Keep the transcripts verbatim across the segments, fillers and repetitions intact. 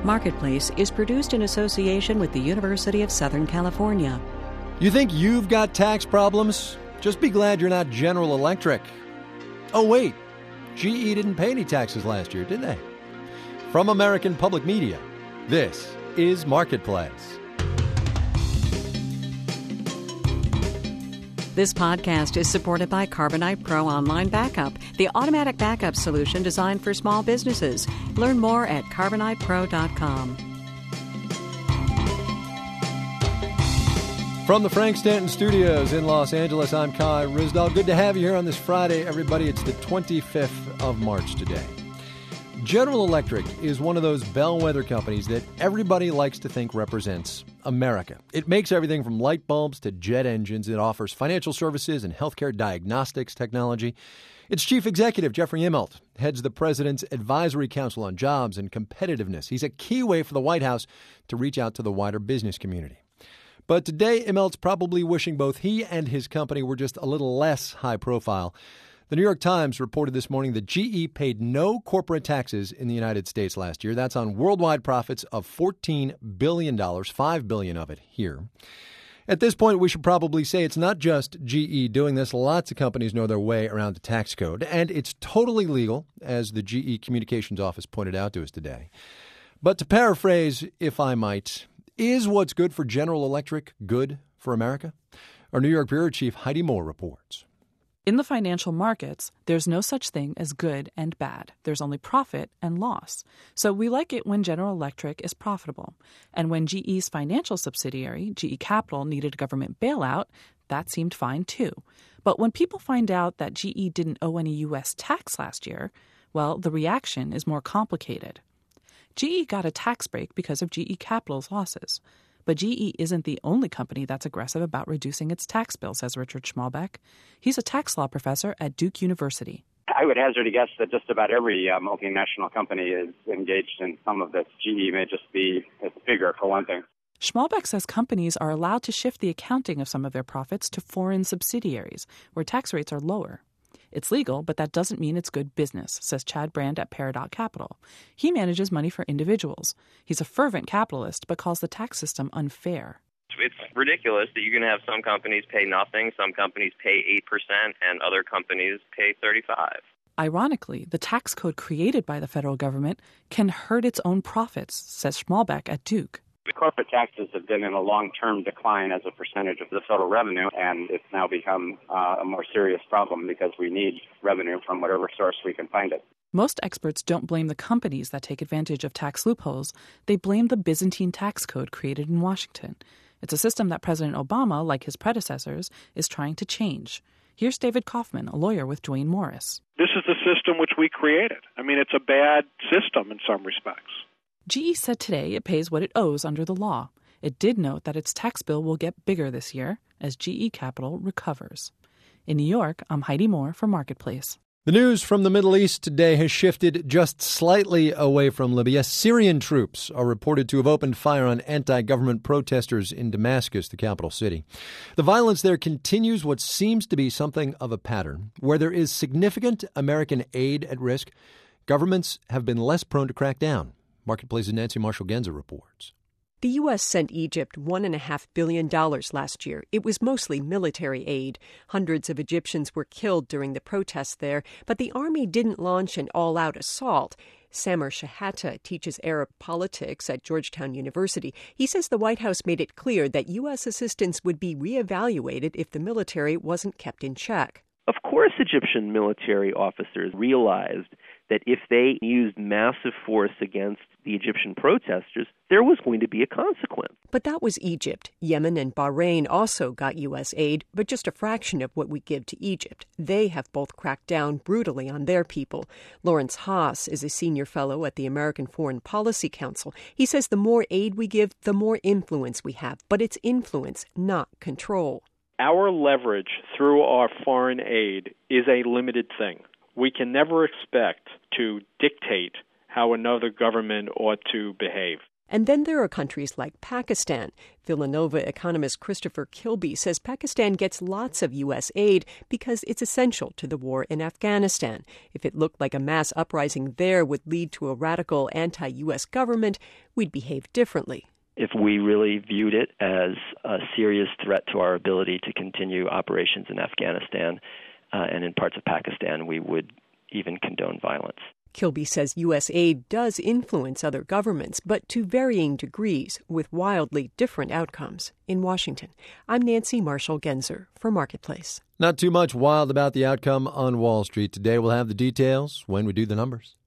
Marketplace is produced in association with the University of Southern California. You think you've got tax problems? Just be glad you're not General Electric. Oh, wait. G E didn't pay any taxes last year, did they? From American Public Media, this is Marketplace. This podcast is supported by Carbonite Pro Online Backup, the automatic backup solution designed for small businesses. Learn more at carbonite pro dot com. From the Frank Stanton Studios in Los Angeles, I'm Kai Ryssdal. Good to have you here on this Friday, everybody. It's the twenty-fifth of March today. General Electric is one of those bellwether companies that everybody likes to think represents America. It makes everything from light bulbs to jet engines. It offers financial services and healthcare diagnostics technology. Its chief executive, Jeffrey Immelt, heads the president's advisory council on jobs and competitiveness. He's a key way for the White House to reach out to the wider business community. But today, Immelt's probably wishing both he and his company were just a little less high profile. The New York Times reported this morning that G E paid no corporate taxes in the United States last year. That's on worldwide profits of fourteen billion dollars, five billion dollars of it here. At this point, we should probably say it's not just G E doing this. Lots of companies know their way around the tax code, and it's totally legal, as the G E Communications Office pointed out to us today. But to paraphrase, if I might, is what's good for General Electric good for America? Our New York bureau chief, Heidi Moore, reports. In the financial markets, there's no such thing as good and bad. There's only profit and loss. So we like it when General Electric is profitable. And when G E's financial subsidiary, G E Capital, needed a government bailout, that seemed fine too. But when people find out that G E didn't owe any U S tax last year, well, the reaction is more complicated. G E got a tax break because of G E Capital's losses. But G E isn't the only company that's aggressive about reducing its tax bill, says Richard Schmalbeck. He's a tax law professor at Duke University. I would hazard a guess that just about every uh, multinational company is engaged in some of this. G E may just be it's bigger, for one thing. Schmalbeck says companies are allowed to shift the accounting of some of their profits to foreign subsidiaries, where tax rates are lower. It's legal, but that doesn't mean it's good business, says Chad Brand at Peridot Capital. He manages money for individuals. He's a fervent capitalist, but calls the tax system unfair. It's ridiculous that you can have some companies pay nothing, some companies pay eight percent, and other companies pay thirty-five percent. Ironically, the tax code created by the federal government can hurt its own profits, says Schmalbeck at Duke. The corporate taxes have been in a long-term decline as a percentage of the total revenue, and it's now become uh, a more serious problem because we need revenue from whatever source we can find it. Most experts don't blame the companies that take advantage of tax loopholes. They blame the Byzantine tax code created in Washington. It's a system that President Obama, like his predecessors, is trying to change. Here's David Kaufman, a lawyer with Duane Morris. This is the system which we created. I mean, it's a bad system in some respects. G E said today it pays what it owes under the law. It did note that its tax bill will get bigger this year as G E Capital recovers. In New York, I'm Heidi Moore for Marketplace. The news from the Middle East today has shifted just slightly away from Libya. Syrian troops are reported to have opened fire on anti-government protesters in Damascus, the capital city. The violence there continues what seems to be something of a pattern. Where there is significant American aid at risk, governments have been less prone to crack down. Marketplace's Nancy Marshall-Genzer reports. The U S sent Egypt one point five billion dollars last year. It was mostly military aid. Hundreds of Egyptians were killed during the protests there, but the army didn't launch an all-out assault. Samer Shahata teaches Arab politics at Georgetown University. He says the White House made it clear that U S assistance would be reevaluated if the military wasn't kept in check. Of course, Egyptian military officers realized that if they used massive force against the Egyptian protesters, there was going to be a consequence. But that was Egypt. Yemen and Bahrain also got U S aid, but just a fraction of what we give to Egypt. They have both cracked down brutally on their people. Lawrence Haas is a senior fellow at the American Foreign Policy Council. He says the more aid we give, the more influence we have. But it's influence, not control. Our leverage through our foreign aid is a limited thing. We can never expect to dictate how another government ought to behave. And then there are countries like Pakistan. Villanova economist Christopher Kilby says Pakistan gets lots of U S aid because it's essential to the war in Afghanistan. If it looked like a mass uprising there would lead to a radical anti-U S government, we'd behave differently. If we really viewed it as a serious threat to our ability to continue operations in Afghanistan uh, and in parts of Pakistan, we would even condone violence. Kilby says U S aid does influence other governments, but to varying degrees, with wildly different outcomes. In Washington, I'm Nancy Marshall-Genzer for Marketplace. Not too much wild about the outcome on Wall Street today. We'll have the details when we do the numbers.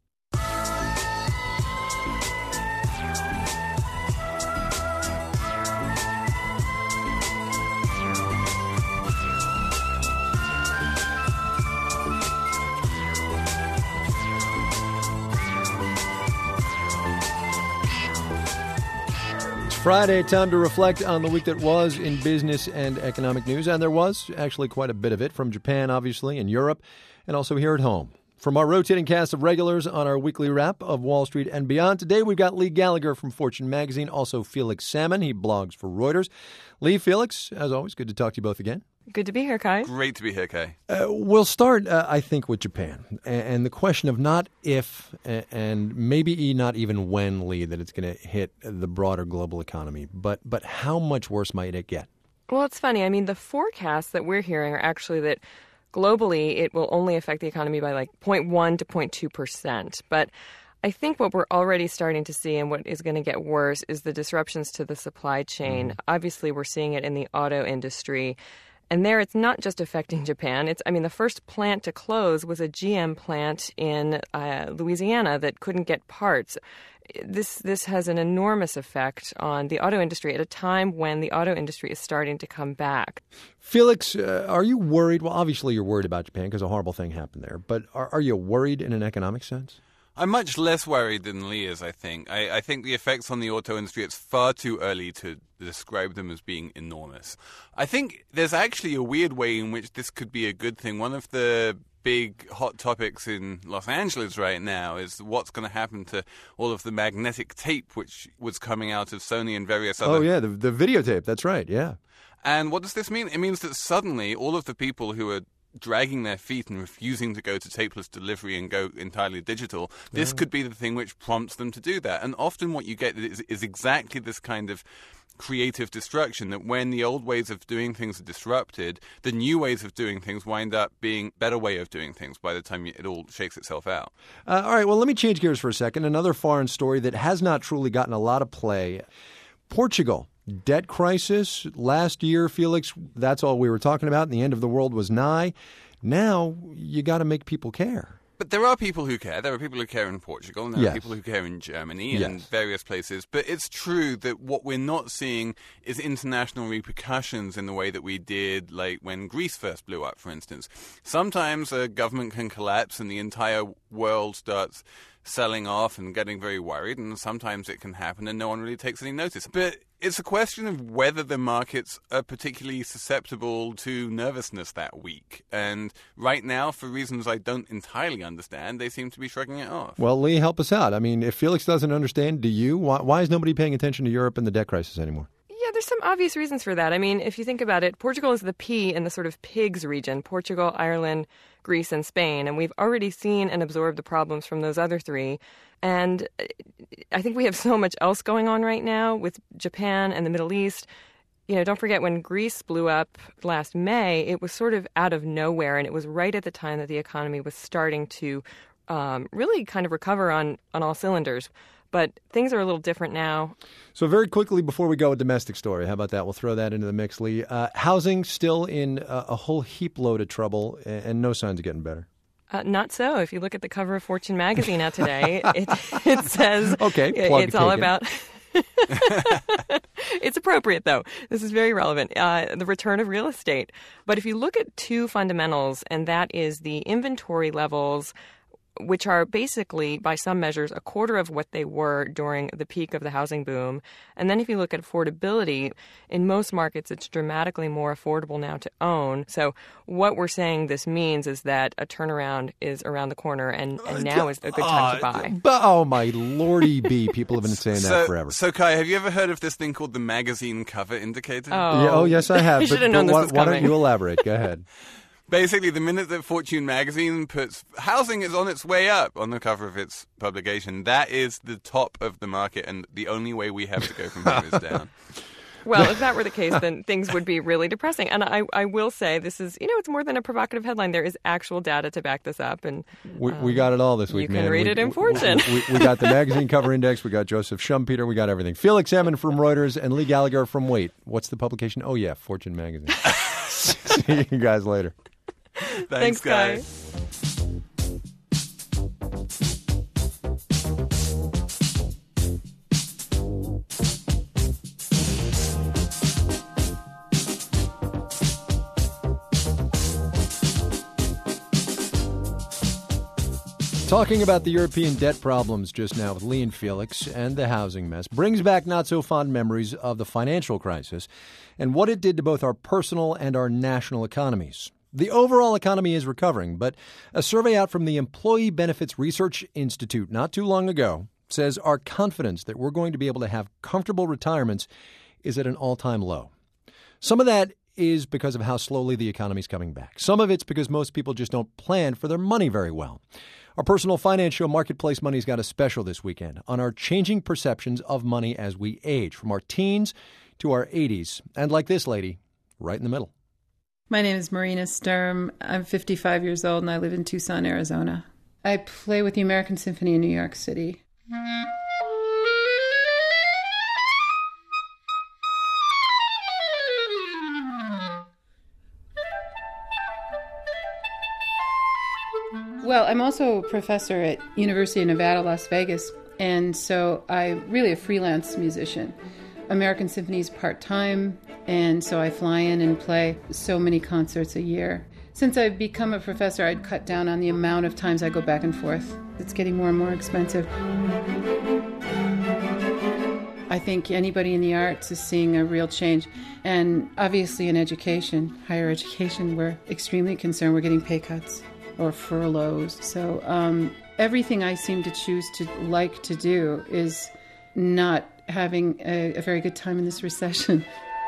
Friday, time to reflect on the week that was in business and economic news. And there was actually quite a bit of it from Japan, obviously, and Europe, and also here at home. From our rotating cast of regulars on our weekly wrap of Wall Street and beyond, today we've got Lee Gallagher from Fortune Magazine, also Felix Salmon. He blogs for Reuters. Lee, Felix, as always, good to talk to you both again. Good to be here, Kai. Great to be here, Kai. Uh, we'll start, uh, I think, with Japan. And, and the question of not if and maybe not even when, Lee, that it's going to hit the broader global economy, but but how much worse might it get? Well, it's funny. I mean, the forecasts that we're hearing are actually that globally it will only affect the economy by like zero point one to zero point two percent. But I think what we're already starting to see and what is going to get worse is the disruptions to the supply chain. Mm. Obviously, we're seeing it in the auto industry. And there, it's not just affecting Japan. It's, I mean, the first plant to close was a G M plant in uh, Louisiana that couldn't get parts. This this has an enormous effect on the auto industry at a time when the auto industry is starting to come back. Felix, uh, are you worried? Well, obviously you're worried about Japan because a horrible thing happened there. But are, are you worried in an economic sense? I'm much less worried than Lee is, I think. I, I think the effects on the auto industry, it's far too early to describe them as being enormous. I think there's actually a weird way in which this could be a good thing. One of the big hot topics in Los Angeles right now is what's going to happen to all of the magnetic tape which was coming out of Sony and various other... Oh, yeah, the, the videotape. That's right, yeah. And what does this mean? It means that suddenly all of the people who are dragging their feet and refusing to go to tapeless delivery and go entirely digital, this yeah. could be the thing which prompts them to do that. And often what you get is, is exactly this kind of creative destruction, that when the old ways of doing things are disrupted, the new ways of doing things wind up being better way of doing things by the time it all shakes itself out. Uh, all right, well, let me change gears for a second. Another foreign story that has not truly gotten a lot of play. Portugal. Debt crisis last year, Felix, that's all we were talking about, and the end of the world was nigh. Now you got to make people care. But there are people who care. There are people who care in Portugal, and there yes. are people who care in Germany and yes. various places. But it's true that what we're not seeing is international repercussions in the way that we did, like when Greece first blew up, for instance. Sometimes a government can collapse and the entire world starts selling off and getting very worried, and sometimes it can happen and no one really takes any notice. But it's a question of whether the markets are particularly susceptible to nervousness that week. And right now, for reasons I don't entirely understand, they seem to be shrugging it off. Well, Lee, help us out. I mean, if Felix doesn't understand, do you? Why, why is nobody paying attention to Europe and the debt crisis anymore? Yeah, there's some obvious reasons for that. I mean, if you think about it, Portugal is the P in the sort of pigs region, Portugal, Ireland, Greece, and Spain. And we've already seen and absorbed the problems from those other three. And I think we have so much else going on right now with Japan and the Middle East. You know, don't forget when Greece blew up last May, it was sort of out of nowhere. And it was right at the time that the economy was starting to um, really kind of recover on, on all cylinders. But things are a little different now. So very quickly, before we go, a domestic story. How about that? We'll throw that into the mix, Lee. Uh, housing still in a, a whole heap load of trouble and, and no signs of getting better. Uh, not so. If you look at the cover of Fortune magazine out today, it, it says okay, plug it's all taken. about... It's appropriate, though. This is very relevant. Uh, the return of real estate. But if you look at two fundamentals, and that is the inventory levels which are basically, by some measures, a quarter of what they were during the peak of the housing boom. And then if you look at affordability, in most markets, it's dramatically more affordable now to own. So what we're saying this means is that a turnaround is around the corner, and, and now is a good time to buy. But, oh, my lordy bee. People have been saying so, that forever. So, Kai, have you ever heard of this thing called the magazine cover indicator? Oh, yeah, oh yes, I have. I should have known but this why, was why coming. don't you elaborate? Go ahead. Basically, the minute that Fortune magazine puts housing is on its way up on the cover of its publication, that is the top of the market, and the only way we have to go from here is down. Well, if that were the case, then things would be really depressing. And I, I will say this is, you know, it's more than a provocative headline. There is actual data to back this up. And we, um, we got it all this week, you man. You can read we, it in Fortune. We, we, we got the magazine cover index. We got Joseph Schumpeter. We got everything. Felix Salmon from Reuters and Lee Gallagher from Wait. What's the publication? Oh, yeah, Fortune magazine. See you guys later. Thanks, Thanks guys. Talking about the European debt problems just now with Lee and Felix and the housing mess brings back not-so-fond memories of the financial crisis and what it did to both our personal and our national economies. The overall economy is recovering, but a survey out from the Employee Benefits Research Institute not too long ago says our confidence that we're going to be able to have comfortable retirements is at an all-time low. Some of that is because of how slowly the economy is coming back. Some of it's because most people just don't plan for their money very well. Our personal finance show, Marketplace Money's got a special this weekend on our changing perceptions of money as we age, from our teens to our eighties. And like this lady, right in the middle. My name is Marina Sturm. I'm fifty-five years old, and I live in Tucson, Arizona. I play with the American Symphony in New York City. Well, I'm also a professor at University of Nevada, Las Vegas, and so I'm really a freelance musician. American Symphony is part-time, and so I fly in and play so many concerts a year. Since I've become a professor, I'd cut down on the amount of times I go back and forth. It's getting more and more expensive. I think anybody in the arts is seeing a real change. And obviously in education, higher education, we're extremely concerned. We're getting pay cuts or furloughs. So um, everything I seem to choose to like to do is not having a, a very good time in this recession.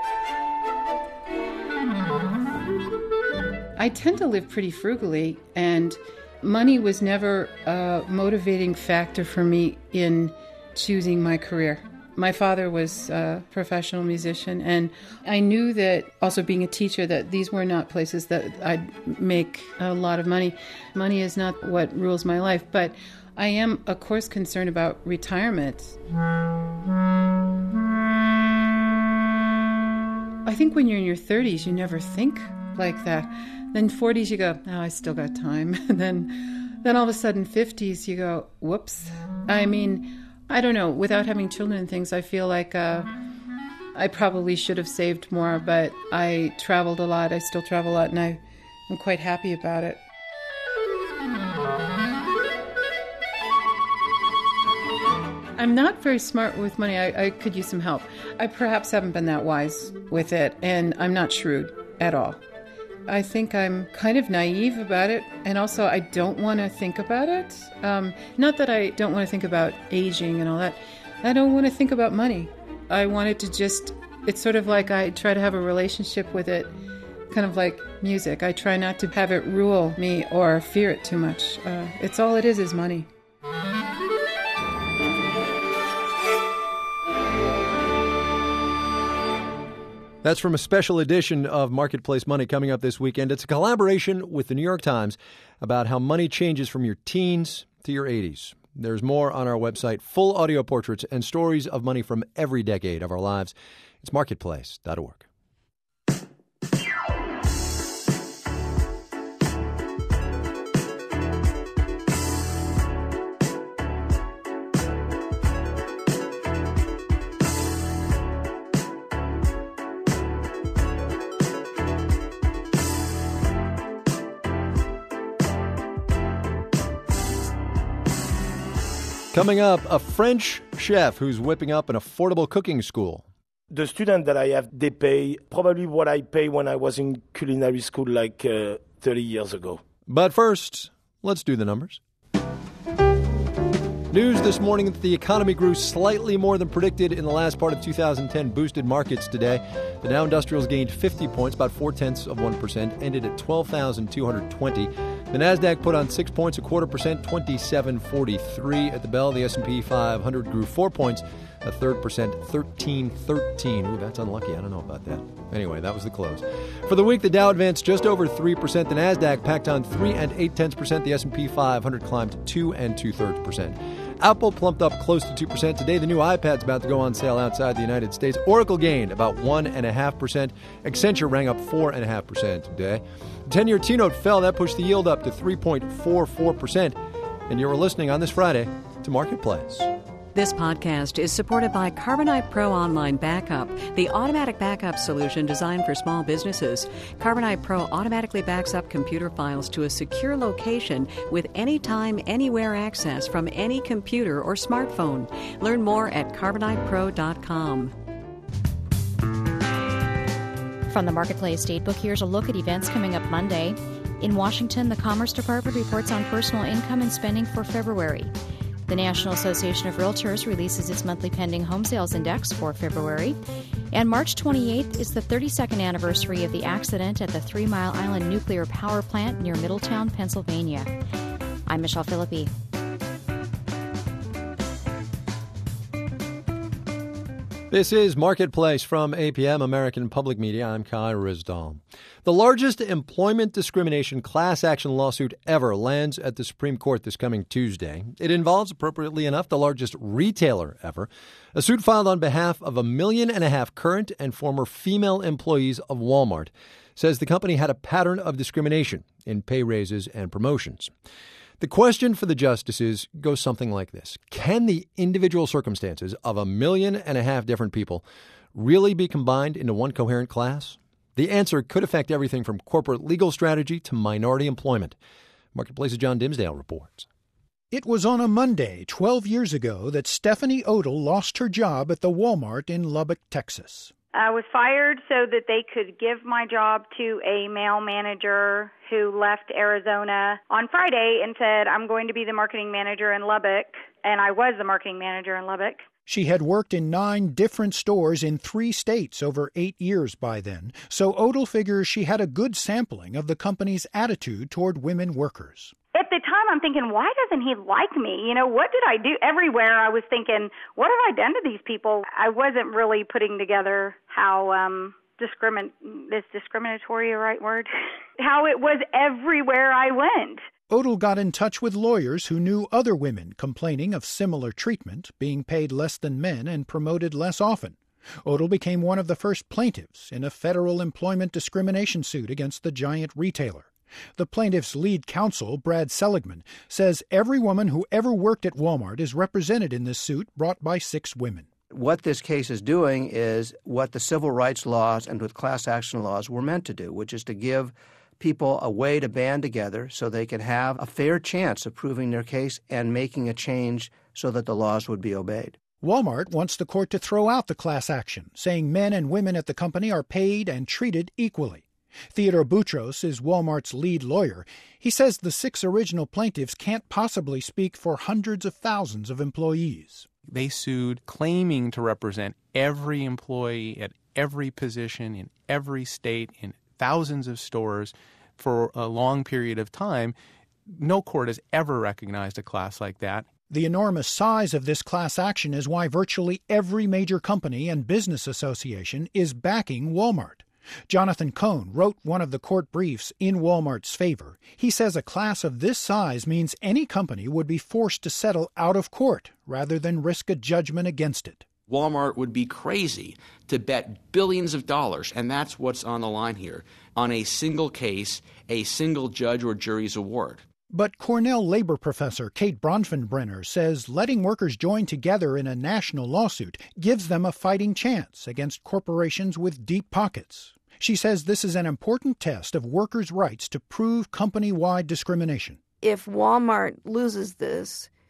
I tend to live pretty frugally, and money was never a motivating factor for me in choosing my career. My father was a professional musician, and I knew that, also being a teacher, that these were not places that I'd make a lot of money. Money is not what rules my life, but I am, of course, concerned about retirement. I think when you're in your thirties, you never think like that. Then forties, you go, oh, I still got time. And then, then all of a sudden, fifties, you go, whoops. I mean, I don't know. Without having children and things, I feel like uh, I probably should have saved more, but I traveled a lot. I still travel a lot, and I, I'm quite happy about it. I'm not very smart with money. I, I could use some help. I perhaps haven't been that wise with it, and I'm not shrewd at all. I think I'm kind of naive about it, and also I don't want to think about it. Um, not that I don't want to think about aging and all that. I don't want to think about money. I want it to just, it's sort of like I try to have a relationship with it, kind of like music. I try not to have it rule me or fear it too much. Uh, it's all it is is money. That's from a special edition of Marketplace Money coming up this weekend. It's a collaboration with the New York Times about how money changes from your teens to your eighties. There's more on our website, full audio portraits and stories of money from every decade of our lives. It's marketplace dot org. Coming up, a French chef who's whipping up an affordable cooking school. The students that I have, they pay probably what I pay when I was in culinary school like uh, thirty years ago. But first, let's do the numbers. News this morning that the economy grew slightly more than predicted in the last part of two thousand ten boosted markets today. The Dow Industrials gained fifty points, about four-tenths of one percent, ended at twelve thousand two hundred twenty. The Nasdaq put on six points, a quarter percent, twenty-seven forty-three at the bell. The S and P five hundred grew four points, a third percent, thirteen thirteen. Ooh, that's unlucky. I don't know about that. Anyway, that was the close. For the week, the Dow advanced just over three percent. The Nasdaq packed on three and eight-tenths percent. The S and P five hundred climbed two and two-thirds percent. Apple plumped up close to two percent. Today, the new iPad's about to go on sale outside the United States. Oracle gained about one point five percent. Accenture rang up four point five percent today. The ten-year T-note fell. That pushed the yield up to three point four four percent. And you were listening on this Friday to Marketplace. This podcast is supported by Carbonite Pro Online Backup, the automatic backup solution designed for small businesses. Carbonite Pro automatically backs up computer files to a secure location with anytime, anywhere access from any computer or smartphone. Learn more at carbonite pro dot com. From the Marketplace Datebook, here's a look at events coming up Monday. In Washington, the Commerce Department reports on personal income and spending for February. The National Association of Realtors releases its monthly pending home sales index for February. And March twenty-eighth is the thirty-second anniversary of the accident at the Three Mile Island Nuclear Power Plant near Middletown, Pennsylvania. I'm Michelle Philippi. This is Marketplace from A P M, American Public Media. I'm Kai Ryssdal. The largest employment discrimination class action lawsuit ever lands at the Supreme Court this coming Tuesday. It involves, appropriately enough, the largest retailer ever. A suit filed on behalf of a million and a half current and former female employees of Walmart says the company had a pattern of discrimination in pay raises and promotions. The question for the justices goes something like this. Can the individual circumstances of a million and a half different people really be combined into one coherent class? The answer could affect everything from corporate legal strategy to minority employment. Marketplace's John Dimsdale reports. It was on a Monday twelve years ago that Stephanie Odle lost her job at the Walmart in Lubbock, Texas. I was fired so that they could give my job to a male manager who left Arizona on Friday and said, I'm going to be the marketing manager in Lubbock. And I was the marketing manager in Lubbock. She had worked in nine different stores in three states over eight years by then, so Odle figures she had a good sampling of the company's attitude toward women workers. At the time, I'm thinking, why doesn't he like me? You know, what did I do? Everywhere I was thinking, what have I done to these people? I wasn't really putting together how um, discrimin- is discriminatory a right word? How it was everywhere I went. Odle got in touch with lawyers who knew other women complaining of similar treatment, being paid less than men and promoted less often. Odle became one of the first plaintiffs in a federal employment discrimination suit against the giant retailer. The plaintiff's lead counsel, Brad Seligman, says every woman who ever worked at Walmart is represented in this suit brought by six women. What this case is doing is what the civil rights laws and with class action laws were meant to do, which is to give people a way to band together so they can have a fair chance of proving their case and making a change so that the laws would be obeyed. Walmart wants the court to throw out the class action, saying men and women at the company are paid and treated equally. Theodore Boutros is Walmart's lead lawyer. He says the six original plaintiffs can't possibly speak for hundreds of thousands of employees. They sued claiming to represent every employee at every position in every state in thousands of stores for a long period of time. No court has ever recognized a class like that. The enormous size of this class action is why virtually every major company and business association is backing Walmart. Jonathan Cohn wrote one of the court briefs in Walmart's favor. He says a class of this size means any company would be forced to settle out of court rather than risk a judgment against it. Walmart would be crazy to bet billions of dollars, and that's what's on the line here, on a single case, a single judge or jury's award. But Cornell labor professor Kate Bronfenbrenner says letting workers join together in a national lawsuit gives them a fighting chance against corporations with deep pockets. She says this is an important test of workers' rights to prove company-wide discrimination. If Walmart loses this,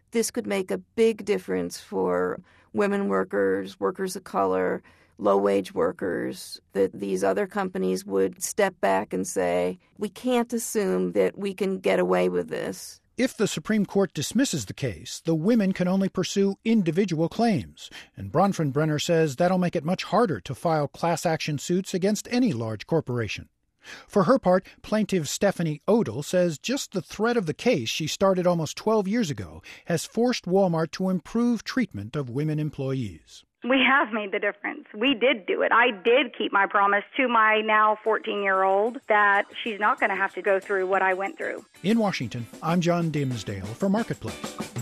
This could make a big difference for women workers, workers of color, low-wage workers, that these other companies would step back and say, we can't assume that we can get away with this. If the Supreme Court dismisses the case, the women can only pursue individual claims, and Bronfenbrenner says that'll make it much harder to file class action suits against any large corporation. For her part, plaintiff Stephanie Odell says just the threat of the case she started almost twelve years ago has forced Walmart to improve treatment of women employees. We have made the difference. We did do it. I did keep my promise to my now fourteen-year-old that she's not going to have to go through what I went through. In Washington, I'm John Dimsdale for Marketplace.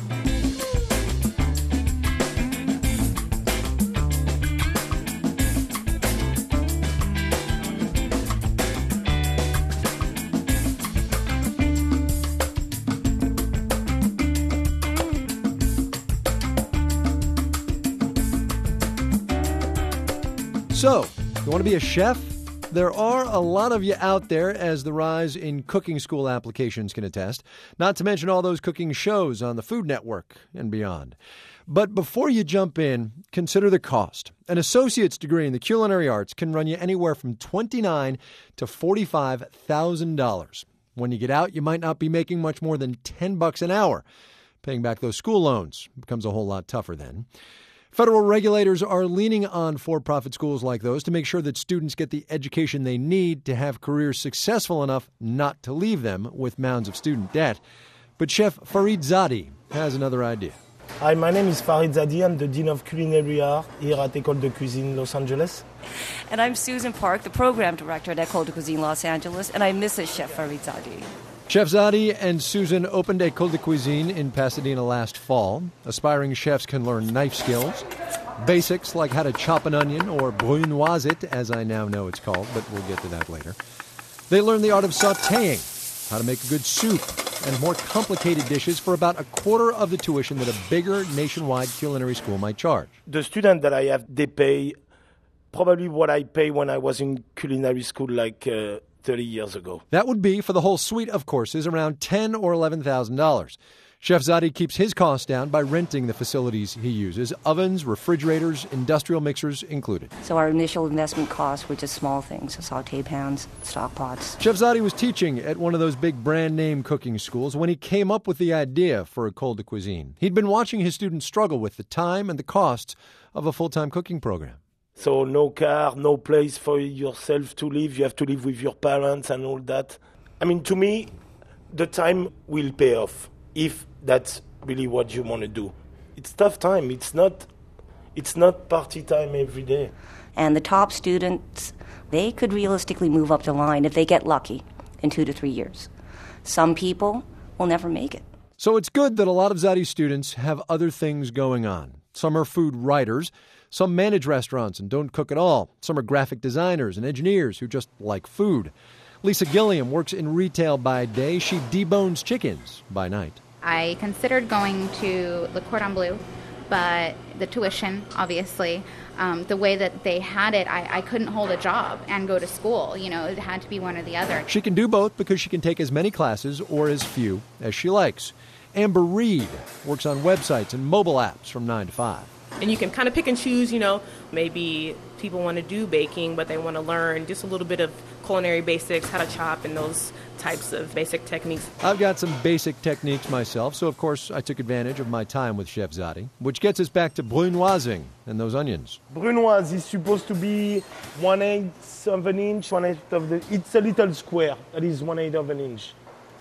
So, you want to be a chef? There are a lot of you out there, as the rise in cooking school applications can attest, not to mention all those cooking shows on the Food Network and beyond. But before you jump in, consider the cost. An associate's degree in the culinary arts can run you anywhere from twenty-nine thousand dollars to forty-five thousand dollars. When you get out, you might not be making much more than ten bucks an hour. Paying back those school loans becomes a whole lot tougher then. Federal regulators are leaning on for-profit schools like those to make sure that students get the education they need to have careers successful enough not to leave them with mounds of student debt. But Chef Farid Zadi has another idea. Hi, my name is Farid Zadi. I'm the Dean of Culinary Art here at École de Cuisine Los Angeles. And I'm Susan Park, the Program Director at École de Cuisine Los Angeles, and I'm Missus Chef Farid Zadi. Chef Zadi and Susan opened École de Cuisine in Pasadena last fall. Aspiring chefs can learn knife skills, basics like how to chop an onion, or brunoise it, as I now know it's called, but we'll get to that later. They learn the art of sautéing, how to make a good soup, and more complicated dishes for about a quarter of the tuition that a bigger nationwide culinary school might charge. The students that I have, they pay probably what I pay when I was in culinary school, like uh, thirty years ago. That would be, for the whole suite of courses, around ten thousand dollars or eleven thousand dollars. Chef Zadi keeps his costs down by renting the facilities he uses, ovens, refrigerators, industrial mixers included. So our initial investment costs were just small things, so saute pans, stock pots. Chef Zadi was teaching at one of those big brand-name cooking schools when he came up with the idea for École de Cuisine. He'd been watching his students struggle with the time and the costs of a full-time cooking program. So no car, no place for yourself to live. You have to live with your parents and all that. I mean, to me, the time will pay off if that's really what you want to do. It's tough time. It's not, it's not party time every day. And the top students, they could realistically move up the line if they get lucky in two to three years. Some people will never make it. So it's good that a lot of Zadi's students have other things going on. Some are food writers. Some manage restaurants and don't cook at all. Some are graphic designers and engineers who just like food. Lisa Gilliam works in retail by day. She debones chickens by night. I considered going to Le Cordon Bleu, but the tuition, obviously, um, the way that they had it, I, I couldn't hold a job and go to school. You know, it had to be one or the other. She can do both because she can take as many classes or as few as she likes. Amber Reed works on websites and mobile apps from nine to five. And you can kind of pick and choose, you know, maybe people want to do baking, but they want to learn just a little bit of culinary basics, how to chop, and those types of basic techniques. I've got some basic techniques myself, so of course I took advantage of my time with Chef Zadi, which gets us back to brunoising and those onions. Brunoise is supposed to be one eighth of an inch, one eighth of the. It's a little square. That is one eighth of an inch.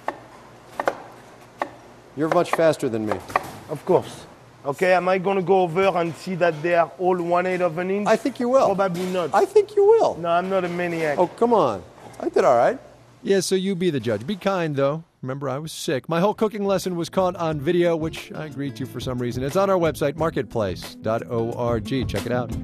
You're much faster than me. Of course. Okay, am I going to go over and see that they are all one eighth of an inch? I think you will. Probably not. I think you will. No, I'm not a maniac. Oh, come on. I did all right. Yeah, so you be the judge. Be kind, though. Remember, I was sick. My whole cooking lesson was caught on video, which I agreed to for some reason. It's on our website, marketplace dot org. Check it out.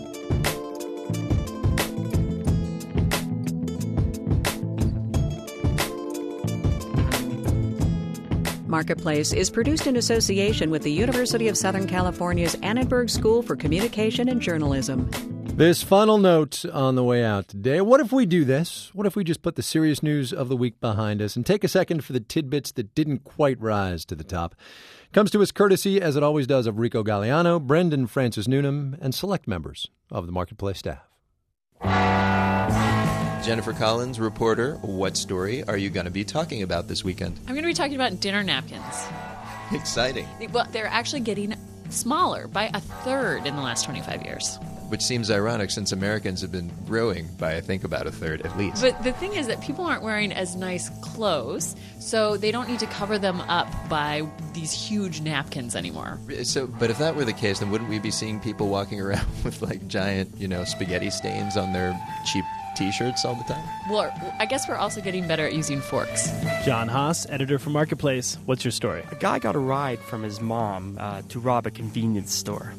Marketplace is produced in association with the University of Southern California's Annenberg School for Communication and Journalism. This final note on the way out today. What if we do this? What if we just put the serious news of the week behind us and take a second for the tidbits that didn't quite rise to the top? comes to us courtesy, as it always does, of Rico Galliano, Brendan Francis Newnham, and select members of the Marketplace staff. Jennifer Collins, reporter, what story are you going to be talking about this weekend? I'm going to be talking about dinner napkins. Exciting. Well, they're actually getting smaller by a third in the last twenty-five years. Which seems ironic since Americans have been growing by, I think, about a third at least. But the thing is that people aren't wearing as nice clothes, so they don't need to cover them up by these huge napkins anymore. So, but if that were the case, then wouldn't we be seeing people walking around with like giant, you know, spaghetti stains on their cheap T-shirts all the time? Well, I guess we're also getting better at using forks. John Haas, editor for Marketplace. What's your story? A guy got a ride from his mom uh, to rob a convenience store.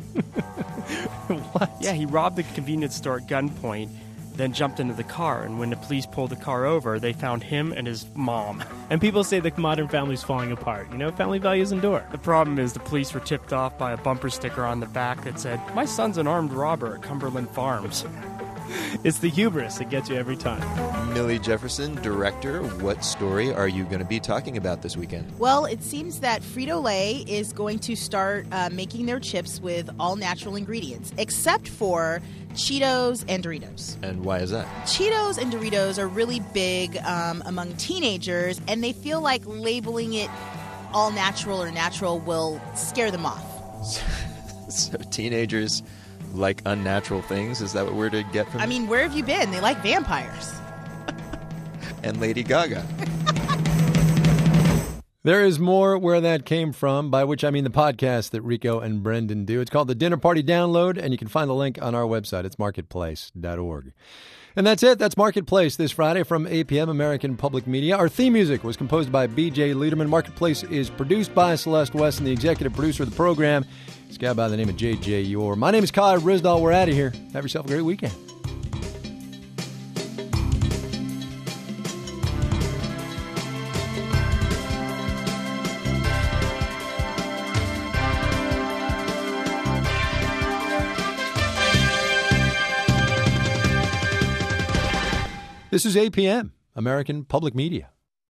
What? Yeah, he robbed the convenience store at gunpoint, then jumped into the car. And when the police pulled the car over, they found him and his mom. And people say the modern family's falling apart. You know, family values endure. The problem is the police were tipped off by a bumper sticker on the back that said, "My son's an armed robber at Cumberland Farms." It's the hubris that gets you every time. Millie Jefferson, director, what story are you going to be talking about this weekend? Well, it seems that Frito-Lay is going to start uh, making their chips with all-natural ingredients, except for Cheetos and Doritos. And why is that? Cheetos and Doritos are really big um, among teenagers, and they feel like labeling it all-natural or natural will scare them off. So teenagers like unnatural things? Is that what we're to get from I mean, where have you been? They like vampires. And Lady Gaga. There is more Where That Came From, by which I mean the podcast that Rico and Brendan do. It's called The Dinner Party Download, and you can find the link on our website. It's marketplace dot org. And that's it. That's Marketplace this Friday from A P M, American Public Media. Our theme music was composed by B J Liederman. Marketplace is produced by Celeste West, and the executive producer of the program is a guy by the name of J J Yor. My name is Kai Ryssdal. We're out of here. Have yourself a great weekend. This is A P M, American Public Media.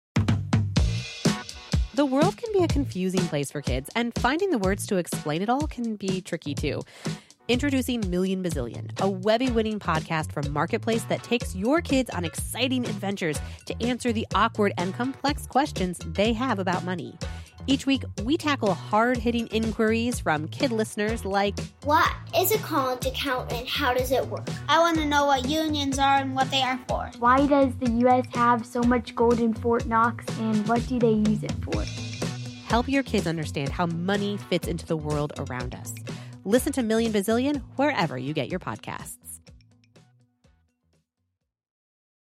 The world can be a confusing place for kids, and finding the words to explain it all can be tricky too. Introducing Million Bazillion, a Webby-winning podcast from Marketplace that takes your kids on exciting adventures to answer the awkward and complex questions they have about money. Each week, we tackle hard-hitting inquiries from kid listeners like, what is a college account and how does it work? I want to know what unions are and what they are for. Why does the U S have so much gold in Fort Knox and what do they use it for? Help your kids understand how money fits into the world around us. Listen to Million Bazillion wherever you get your podcasts.